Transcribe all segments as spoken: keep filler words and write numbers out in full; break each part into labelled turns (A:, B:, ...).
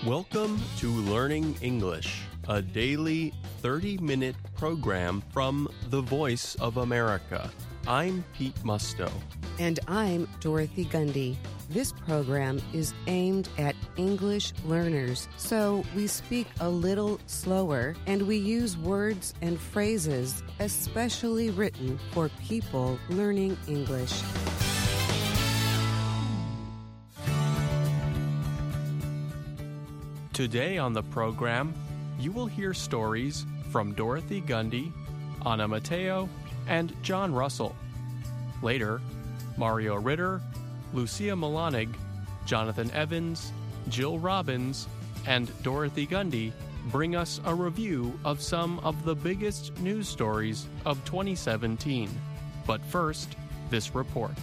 A: Welcome to Learning English, a daily thirty-minute program from the Voice of America. I'm Pete Musto.
B: And I'm Dorothy Gundy. This program is aimed at English learners, so we speak a little slower and we use words and phrases especially written for people learning English.
A: Today on the program, you will hear stories from Dorothy Gundy, Anna Mateo, and John Russell. Later, Mario Ritter, Lucia Milanig, Jonathan Evans, Jill Robbins, and Dorothy Gundy bring us a review of some of the biggest news stories of twenty seventeen. But first, this report.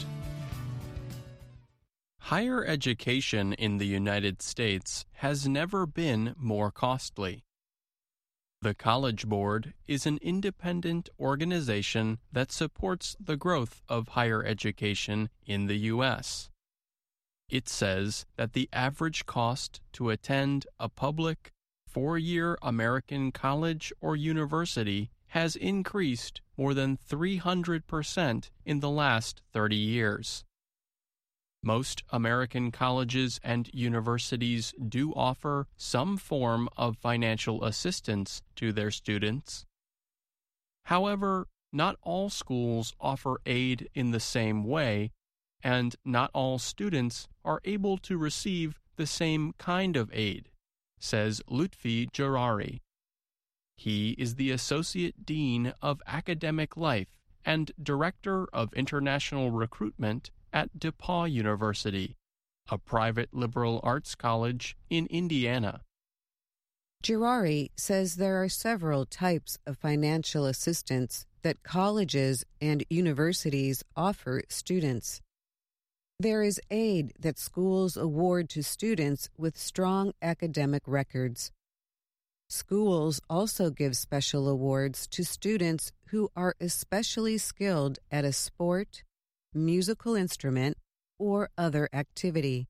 A: Higher education in the United States has never been more costly. The College Board is an independent organization that supports the growth of higher education in the U S. It says that the average cost to attend a public, four-year American college or university has increased more than three hundred percent in the last thirty years. Most American colleges and universities do offer some form of financial assistance to their students. However, not all schools offer aid in the same way, and not all students are able to receive the same kind of aid, says Lutfi Jarari. He is the Associate Dean of Academic Life and Director of International Recruitment at DePauw University, a private liberal arts college in Indiana.
B: Girari says there are several types of financial assistance that colleges and universities offer students. There is aid that schools award to students with strong academic records. Schools also give special awards to students who are especially skilled at a sport, musical instrument, or other activity.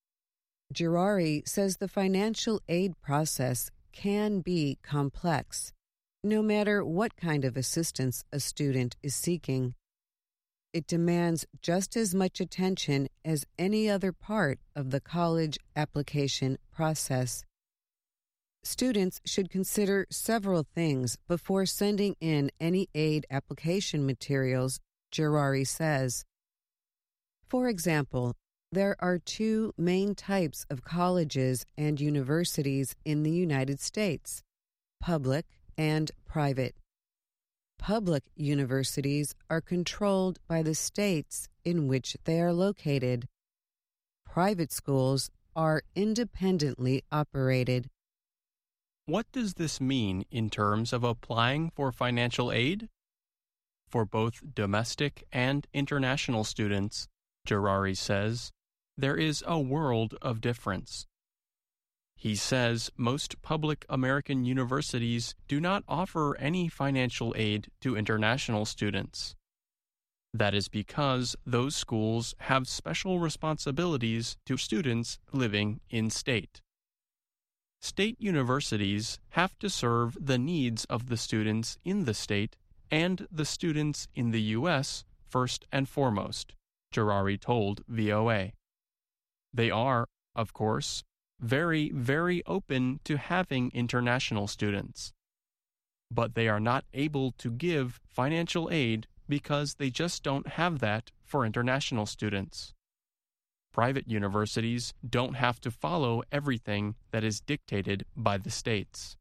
B: Girari says the financial aid process can be complex, no matter what kind of assistance a student is seeking. It demands just as much attention as any other part of the college application process. Students should consider several things before sending in any aid application materials, Girari says. For example, there are two main types of colleges and universities in the United States: public and private. Public universities are controlled by the states in which they are located. Private schools are independently operated.
A: What does this mean in terms of applying for financial aid? For both domestic and international students, Girari says, there is a world of difference. He says most public American universities do not offer any financial aid to international students. That is because those schools have special responsibilities to students living in state. State universities have to serve the needs of the students in the state and the students in the U S first and foremost, Girari told V O A. They are, of course, very, very open to having international students. But they are not able to give financial aid because they just don't have that for international students. Private universities don't have to follow everything that is dictated by the states.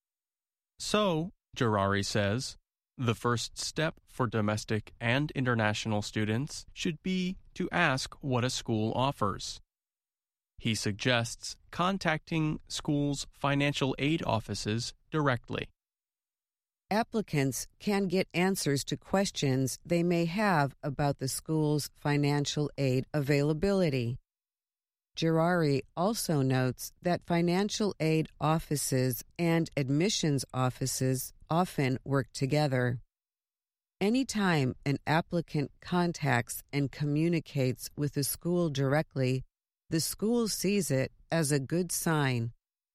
A: So, Girari says, the first step for domestic and international students should be to ask what a school offers. He suggests contacting schools' financial aid offices directly.
B: Applicants can get answers to questions they may have about the school's financial aid availability. Girari also notes that financial aid offices and admissions offices often work together. Anytime an applicant contacts and communicates with the school directly, the school sees it as a good sign.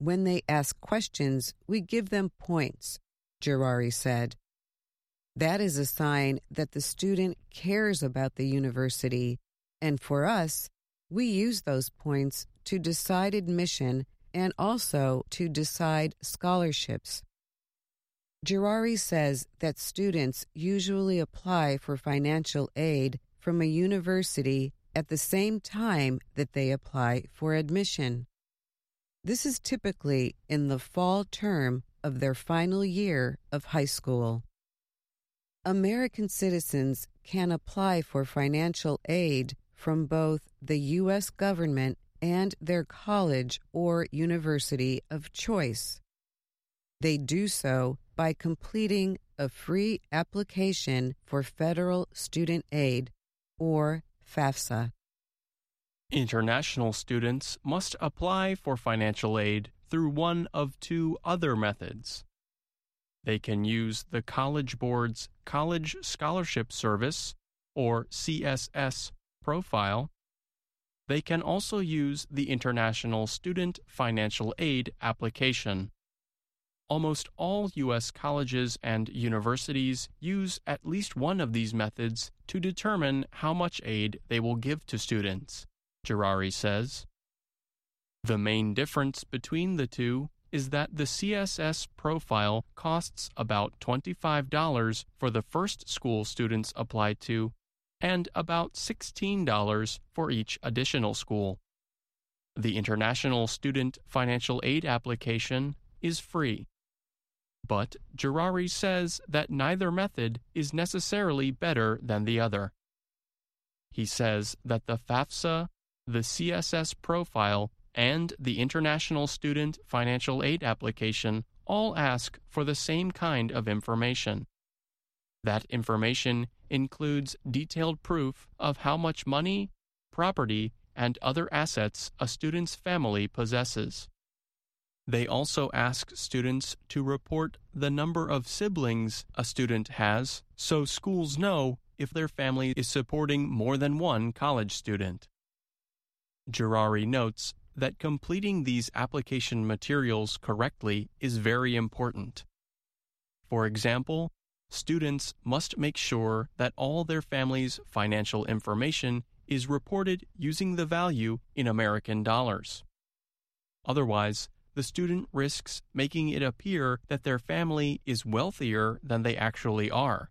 B: when they ask questions, we give them points, Girari said. That is a sign that the student cares about the university, and for us, we use those points to decide admission and also to decide scholarships. Girari says that students usually apply for financial aid from a university at the same time that they apply for admission. This is typically in the fall term of their final year of high school. American citizens can apply for financial aid from both the U S government and their college or university of choice. They do so by completing a free application for federal student aid, or FAFSA.
A: International students must apply for financial aid through one of two other methods. They can use the College Board's College Scholarship Service, or C S S, profile. They can also use the International Student Financial Aid application. Almost all U S colleges and universities use at least one of these methods to determine how much aid they will give to students, Girari says. The main difference between the two is that the C S S profile costs about twenty-five dollars for the first school students apply to, and about sixteen dollars for each additional school. The International Student Financial Aid application is free. But Girari says that neither method is necessarily better than the other. He says that the FAFSA, the C S S profile, and the International Student Financial Aid application all ask for the same kind of information. That information includes detailed proof of how much money, property, and other assets a student's family possesses. They also ask students to report the number of siblings a student has so schools know if their family is supporting more than one college student. Girari notes that completing these application materials correctly is very important. For example, students must make sure that all their family's financial information is reported using the value in American dollars. Otherwise, the student risks making it appear that their family is wealthier than they actually are.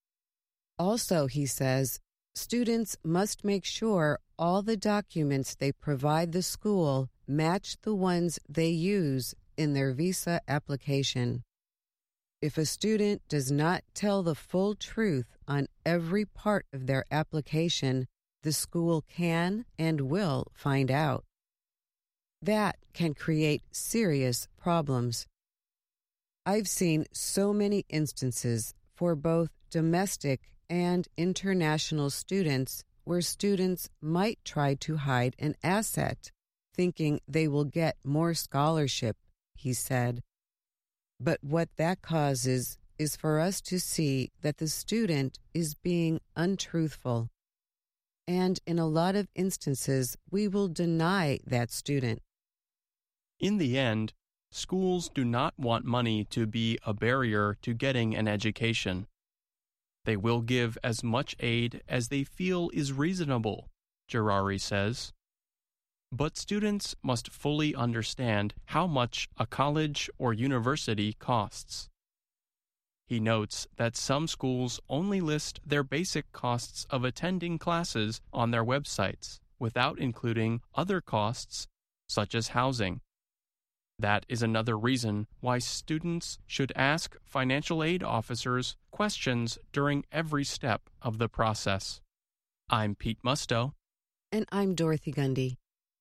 B: Also, he says, students must make sure all the documents they provide the school match the ones they use in their visa application. If a student does not tell the full truth on every part of their application, the school can and will find out. That can create serious problems. I've seen so many instances for both domestic and international students where students might try to hide an asset, thinking they will get more scholarship, he said. But what that causes is for us to see that the student is being untruthful. And in a lot of instances, we will deny that student.
A: In the end, schools do not want money to be a barrier to getting an education. They will give as much aid as they feel is reasonable, Girari says. But students must fully understand how much a college or university costs. He notes that some schools only list their basic costs of attending classes on their websites without including other costs, such as housing. That is another reason why students should ask financial aid officers questions during every step of the process. I'm Pete Musto.
B: And I'm Dorothy Gundy.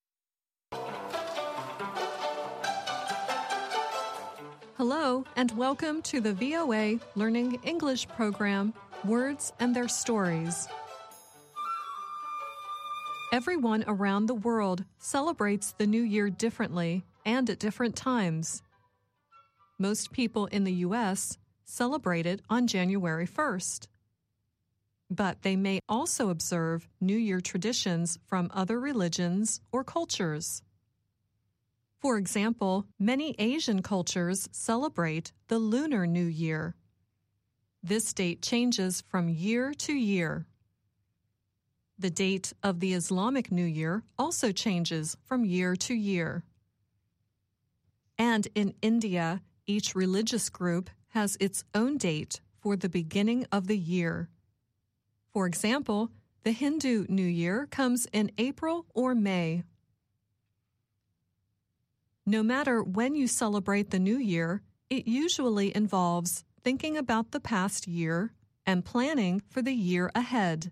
C: Hello, and welcome to the V O A Learning English program, Words and Their Stories. Everyone around the world celebrates the new year differently and at different times. Most people in the U S celebrate it on January first. But they may also observe New Year traditions from other religions or cultures. For example, many Asian cultures celebrate the Lunar New Year. This date changes from year to year. The date of the Islamic New Year also changes from year to year. And in India, each religious group has its own date for the beginning of the year. For example, the Hindu New Year comes in April or May. No matter when you celebrate the New Year, it usually involves thinking about the past year and planning for the year ahead.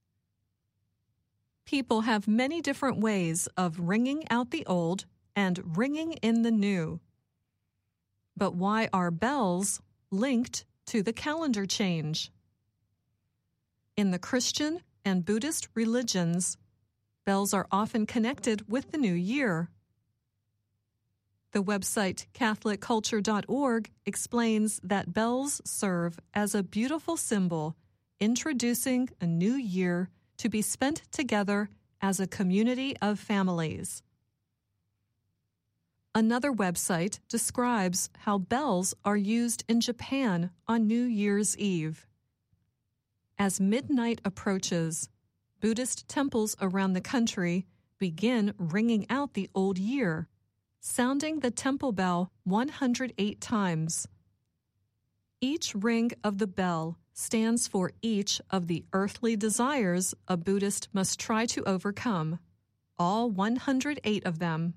C: People have many different ways of ringing out the old and ringing in the new. But why are bells linked to the calendar change? In the Christian and Buddhist religions, bells are often connected with the new year. The website Catholic Culture dot org explains that bells serve as a beautiful symbol introducing a new year to be spent together as a community of families. Another website describes how bells are used in Japan on New Year's Eve. As midnight approaches, Buddhist temples around the country begin ringing out the old year, sounding the temple bell one hundred eight times. Each ring of the bell stands for each of the earthly desires a Buddhist must try to overcome, all one hundred eight of them.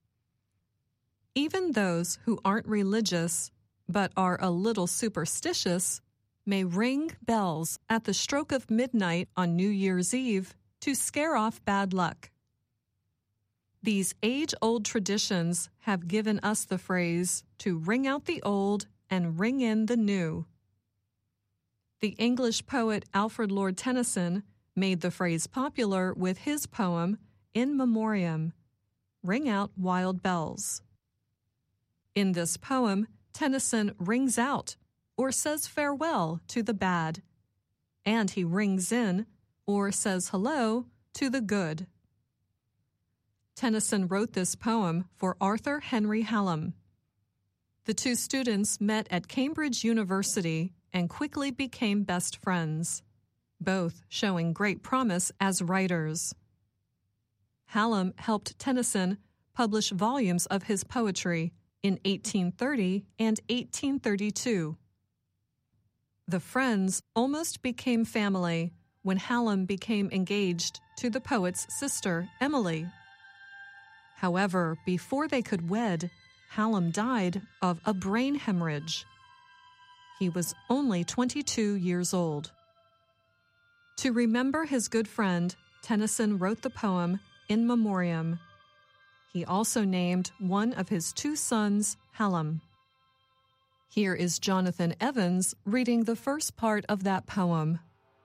C: Even those who aren't religious but are a little superstitious may ring bells at the stroke of midnight on New Year's Eve to scare off bad luck. These age-old traditions have given us the phrase to ring out the old and ring in the new. The English poet Alfred Lord Tennyson made the phrase popular with his poem In Memoriam, Ring Out Wild Bells. In this poem, Tennyson rings out or says farewell to the bad, and he rings in or says hello to the good. Tennyson wrote this poem for Arthur Henry Hallam. The two students met at Cambridge University and quickly became best friends, both showing great promise as writers. Hallam helped Tennyson publish volumes of his poetry in eighteen thirty and eighteen thirty-two. The friends almost became family when Hallam became engaged to the poet's sister, Emily. However, before they could wed, Hallam died of a brain hemorrhage. He was only twenty-two years old. To remember his good friend, Tennyson wrote the poem In Memoriam. He also named one of his two sons Hallam. Here is Jonathan Evans reading the first part of that poem.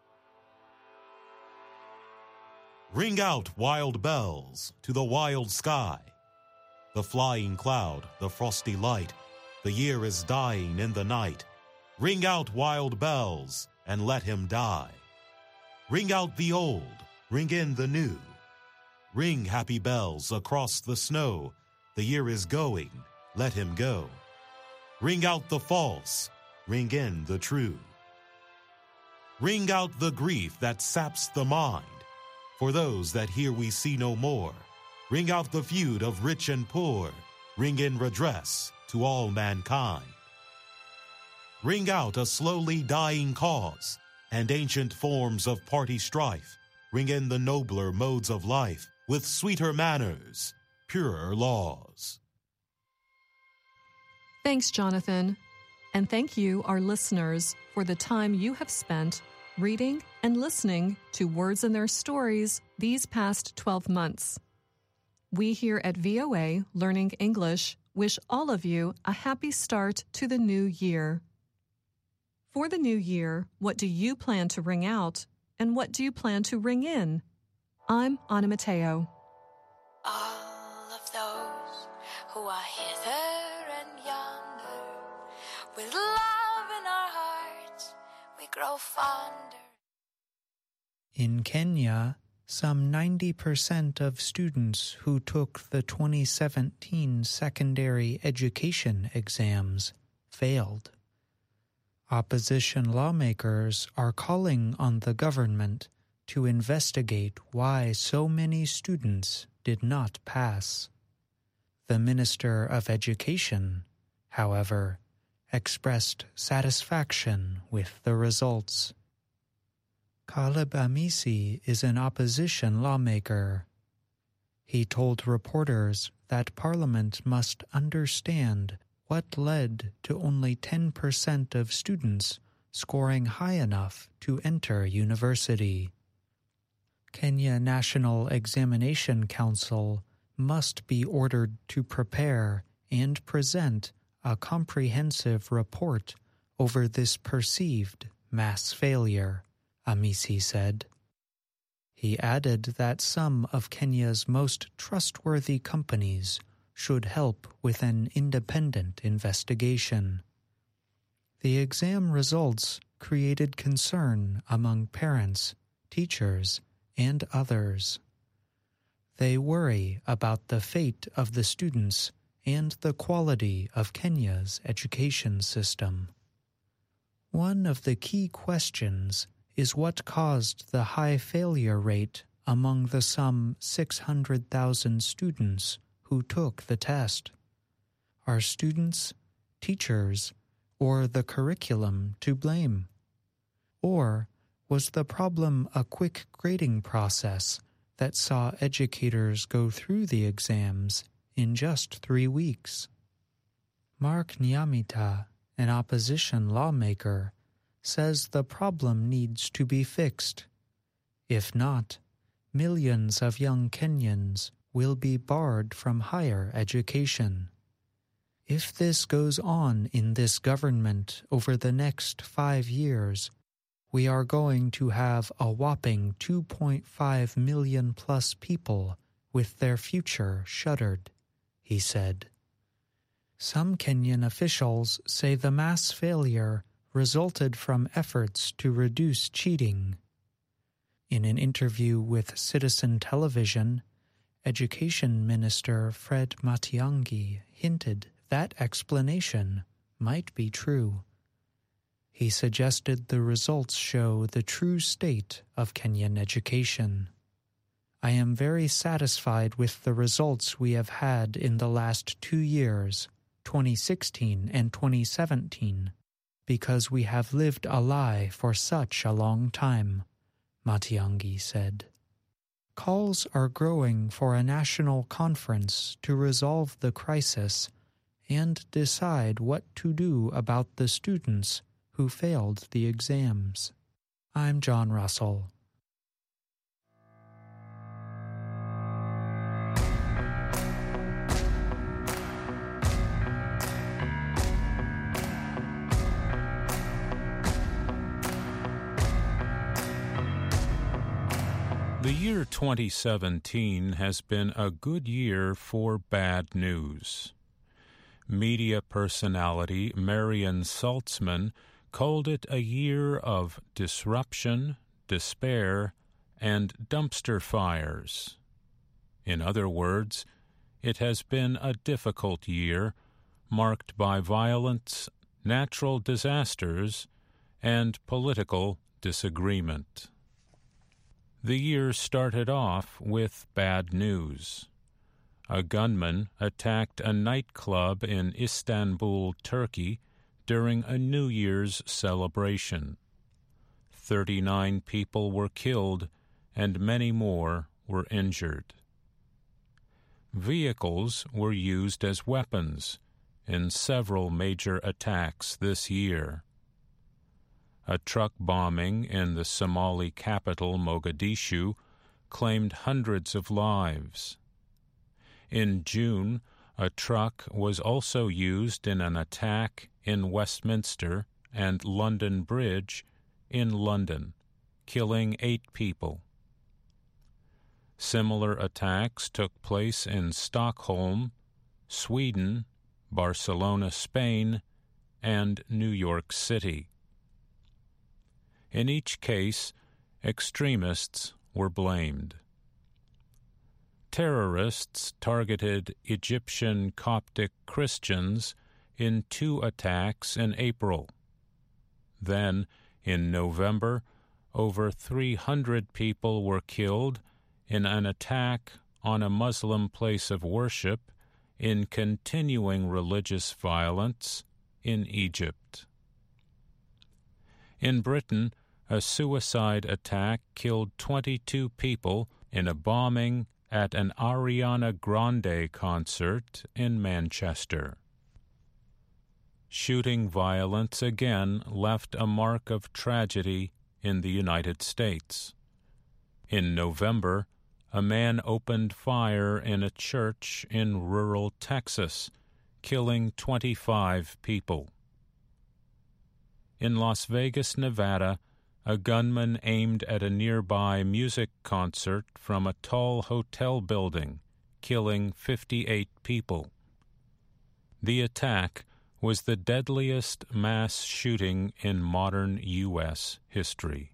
D: Ring out wild bells to the wild sky. The flying cloud, the frosty light, the year is dying in the night. Ring out wild bells and let him die. Ring out the old, ring in the new. Ring happy bells across the snow. The year is going, let him go. Ring out the false, ring in the true. Ring out the grief that saps the mind. For those that here we see no more, ring out the feud of rich and poor, ring in redress to all mankind. Ring out a slowly dying cause, and ancient forms of party strife, ring in the nobler modes of life, with sweeter manners, purer laws.
C: Thanks, Jonathan, and thank you, our listeners, for the time you have spent reading and listening to Words and Their Stories these past twelve months. We here at V O A Learning English wish all of you a happy start to the new year. For the new year, what do you plan to ring out, and what do you plan to ring in? I'm Anna Mateo.
E: All of those who are hither and yonder, with love in our hearts, we grow fonder.
F: In Kenya, Some ninety percent of students who took the twenty seventeen secondary education exams failed. Opposition lawmakers are calling on the government to investigate why so many students did not pass. The Minister of Education, however, expressed satisfaction with the results. Caleb Amisi is an opposition lawmaker. He told reporters that Parliament must understand what led to only ten percent of students scoring high enough to enter university. Kenya National Examination Council must be ordered to prepare and present a comprehensive report over this perceived mass failure, Amisi said. He added that some of Kenya's most trustworthy companies should help with an independent investigation. The exam results created concern among parents, teachers, and others. They worry about the fate of the students and the quality of Kenya's education system. One of the key questions is what caused the high failure rate among the some six hundred thousand students who took the test. Are students, teachers, or the curriculum to blame? Or was the problem a quick grading process that saw educators go through the exams in just three weeks? Mark Nyamita, an opposition lawmaker, says the problem needs to be fixed. If not, millions of young Kenyans will be barred from higher education. If this goes on in this government over the next five years, we are going to have a whopping two point five million plus people with their future shuttered, he said. Some Kenyan officials say the mass failure resulted from efforts to reduce cheating. In an interview with Citizen Television, Education Minister Fred Matiang'i hinted that explanation might be true. He suggested the results show the true state of Kenyan education. I am very satisfied with the results we have had in the last two years, twenty sixteen and twenty seventeen, because we have lived a lie for such a long time, Matiang'i said. Calls are growing for a national conference to resolve the crisis and decide what to do about the students who failed the exams. I'm John Russell.
G: The year twenty seventeen has been a good year for bad news. Media personality Marion Saltzman called it a year of disruption, despair, and dumpster fires. In other words, it has been a difficult year, marked by violence, natural disasters, and political disagreement. The year started off with bad news. A gunman attacked a nightclub in Istanbul, Turkey, during a New Year's celebration. Thirty-nine people were killed, and many more were injured. Vehicles were used as weapons in several major attacks this year. A truck bombing in the Somali capital, Mogadishu, claimed hundreds of lives. In June, a truck was also used in an attack in Westminster and London Bridge in London, killing eight people. Similar attacks took place in Stockholm, Sweden, Barcelona, Spain, and New York City. In each case, extremists were blamed. terrorists targeted Egyptian Coptic Christians in two attacks in April. Then, in November, over three hundred people were killed in an attack on a Muslim place of worship in continuing religious violence in Egypt. In Britain, a suicide attack killed twenty-two people in a bombing at an Ariana Grande concert in Manchester. Shooting violence again left a mark of tragedy in the United States. In November, a man opened fire in a church in rural Texas, killing twenty-five people. In Las Vegas, Nevada, a gunman aimed at a nearby music concert from a tall hotel building, killing fifty-eight people. The attack was the deadliest mass shooting in modern U S history.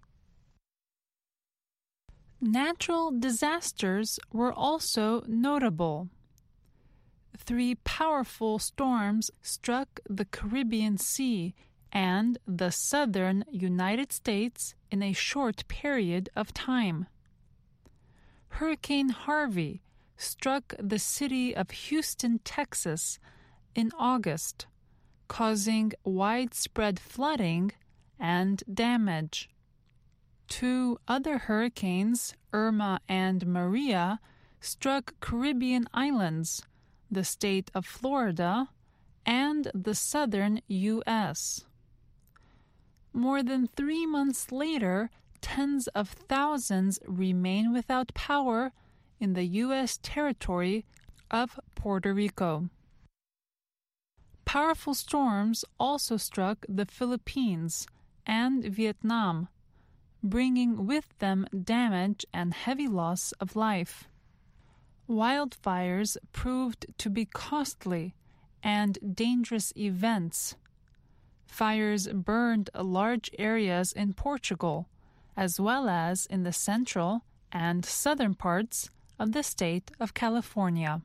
H: Natural disasters were also notable. Three powerful storms struck the Caribbean Sea and the southern United States in a short period of time. Hurricane Harvey struck the city of Houston, Texas, in August, causing widespread flooding and damage. Two other hurricanes, Irma and Maria, struck Caribbean islands, the state of Florida, and the southern U S More than three months later, tens of thousands remain without power in the U S territory of Puerto Rico. Powerful storms also struck the Philippines and Vietnam, bringing with them damage and heavy loss of life. Wildfires proved to be costly and dangerous events. Fires burned large areas in Portugal, as well as in the central and southern parts of the state of California.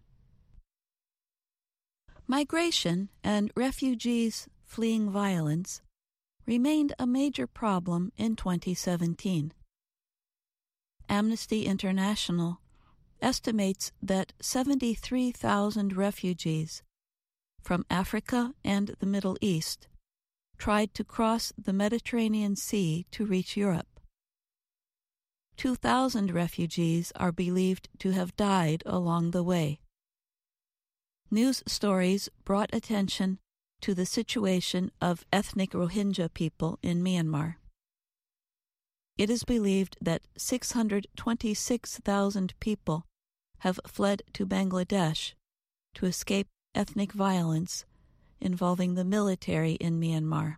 I: Migration and refugees fleeing violence remained a major problem in twenty seventeen. Amnesty International estimates that seventy-three thousand refugees from Africa and the Middle East tried to cross the Mediterranean Sea to reach Europe. two thousand refugees are believed to have died along the way. News stories brought attention to the situation of ethnic Rohingya people in Myanmar. It is believed that six hundred twenty-six thousand people have fled to Bangladesh to escape ethnic violence involving the military in Myanmar.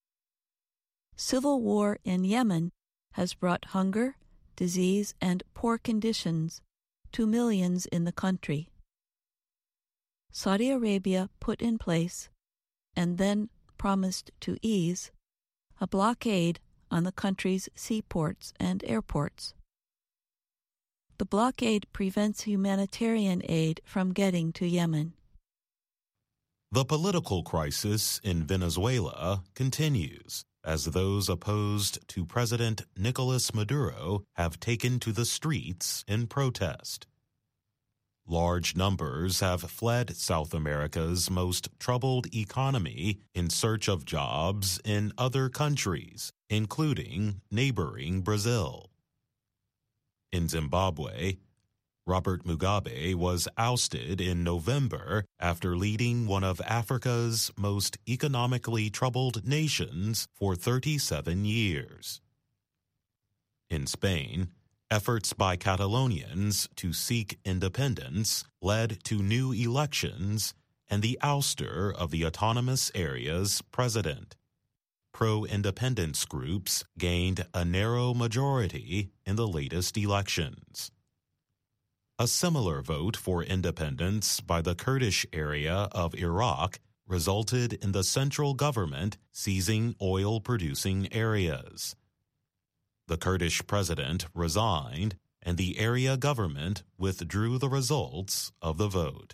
I: Civil war in Yemen has brought hunger, disease, and poor conditions to millions in the country. Saudi Arabia put in place, and then promised to ease, a blockade on the country's seaports and airports. The blockade prevents humanitarian aid from getting to Yemen.
D: The political crisis in Venezuela continues as those opposed to President Nicolas Maduro have taken to the streets in protest. Large numbers have fled South America's most troubled economy in search of jobs in other countries, including neighboring Brazil. In Zimbabwe, Robert Mugabe was ousted in November after leading one of Africa's most economically troubled nations for thirty-seven years. In Spain, efforts by Catalonians to seek independence led to new elections and the ouster of the autonomous area's president. Pro-independence groups gained a narrow majority in the latest elections. A similar vote for independence by the Kurdish area of Iraq resulted in the central government seizing oil-producing areas. The Kurdish president resigned and the area government withdrew the results of the vote.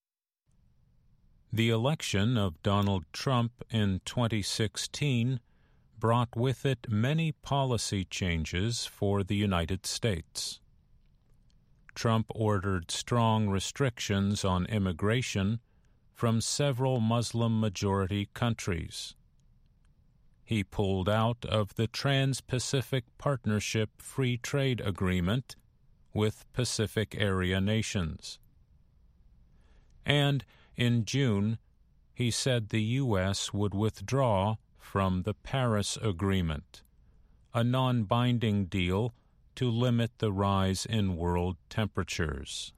G: The election of Donald Trump in twenty sixteen brought with it many policy changes for the United States. Trump ordered strong restrictions on immigration from several Muslim-majority countries. He pulled out of the Trans-Pacific Partnership Free Trade Agreement with Pacific Area nations. And in June, he said the U S would withdraw from the Paris Agreement, a non-binding deal to limit the rise in world temperatures.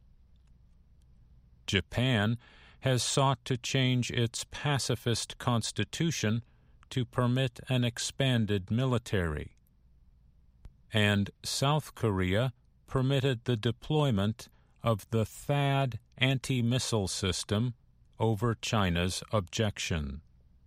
G: Japan has sought to change its pacifist constitution to permit an expanded military. And South Korea permitted the deployment of the THAAD anti-missile system over China's objection.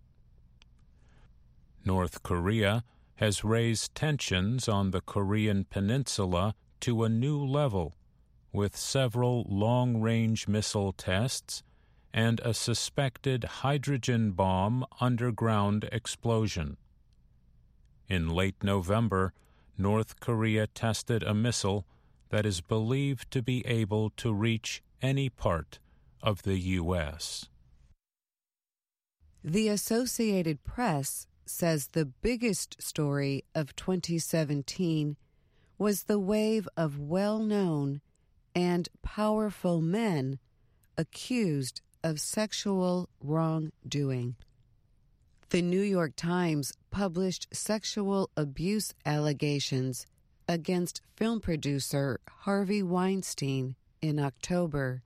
G: North Korea has raised tensions on the Korean peninsula to a new level, with several long-range missile tests and a suspected hydrogen bomb underground explosion. In late November, North Korea tested a missile that is believed to be able to reach any part of the U S.
B: The Associated Press says the biggest story of twenty seventeen was the wave of well-known and powerful men accused of sexual wrongdoing. The New York Times published sexual abuse allegations against film producer Harvey Weinstein in October.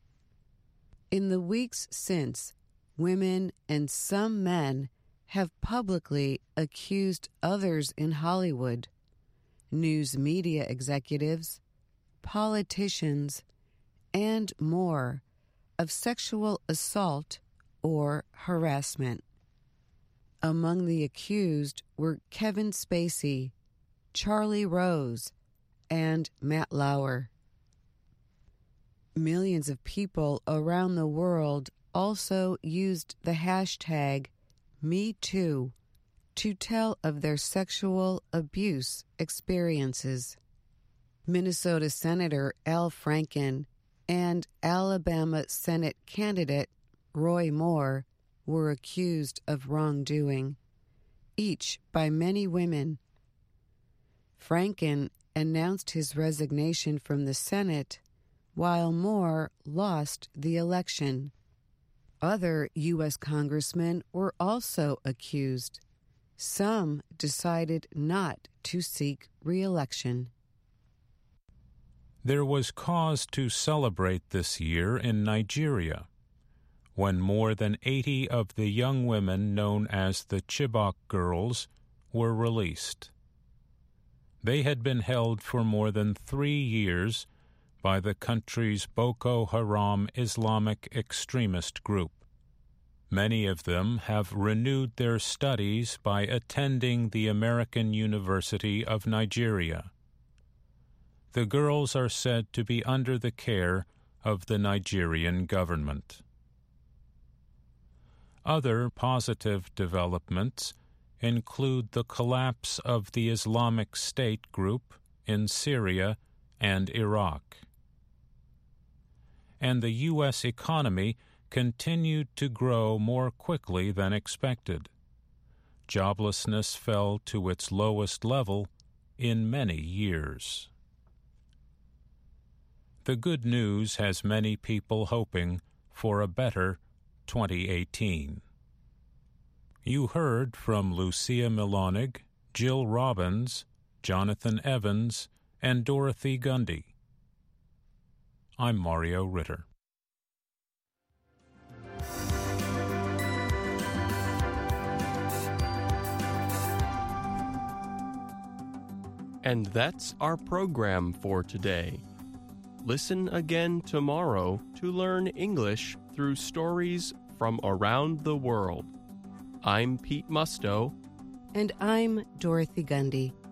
B: In the weeks since, women and some men have publicly accused others in Hollywood, news media executives, politicians, and more, of sexual assault or harassment. Among the accused were Kevin Spacey, Charlie Rose, and Matt Lauer. Millions of people around the world also used the hashtag MeToo to tell of their sexual abuse experiences. Minnesota Senator Al Franken and Alabama Senate candidate Roy Moore were accused of wrongdoing, each by many women. Franken announced his resignation from the Senate, while Moore lost the election. Other U S congressmen were also accused. Some decided not to seek re-election.
G: There was cause to celebrate this year in Nigeria, when more than eighty of the young women known as the Chibok girls were released. They had been held for more than three years by the country's Boko Haram Islamic extremist group. Many of them have renewed their studies by attending the American University of Nigeria. The girls are said to be under the care of the Nigerian government. Other positive developments include the collapse of the Islamic State group in Syria and Iraq. And the U S economy continued to grow more quickly than expected. Joblessness fell to its lowest level in many years. The good news has many people hoping for a better twenty eighteen. You heard from Lucia Milonig, Jill Robbins, Jonathan Evans, and Dorothy Gundy. I'm Mario Ritter.
A: And that's our program for today. Listen again tomorrow to learn English through stories from around the world. I'm Pete Musto.
B: And I'm Dorothy Gundy.